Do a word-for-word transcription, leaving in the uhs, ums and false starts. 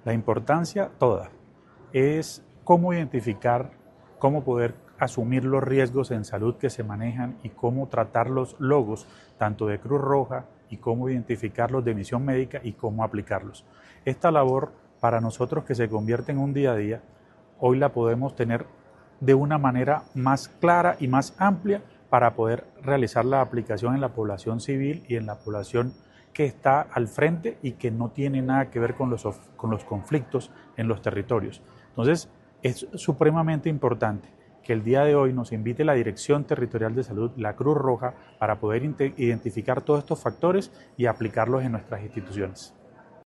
La importancia toda es cómo identificar, cómo poder asumir los riesgos en salud que se manejan y cómo tratar los logos tanto de Cruz Roja y cómo identificarlos de misión médica y cómo aplicarlos. Esta labor para nosotros que se convierte en un día a día, hoy la podemos tener de una manera más clara y más amplia para poder realizar la aplicación en la población civil y en la población que está al frente y que no tiene nada que ver con los, con los conflictos en los territorios. Entonces, es supremamente importante que el día de hoy nos invite la Dirección Territorial de Salud, la Cruz Roja, para poder identificar todos estos factores y aplicarlos en nuestras instituciones.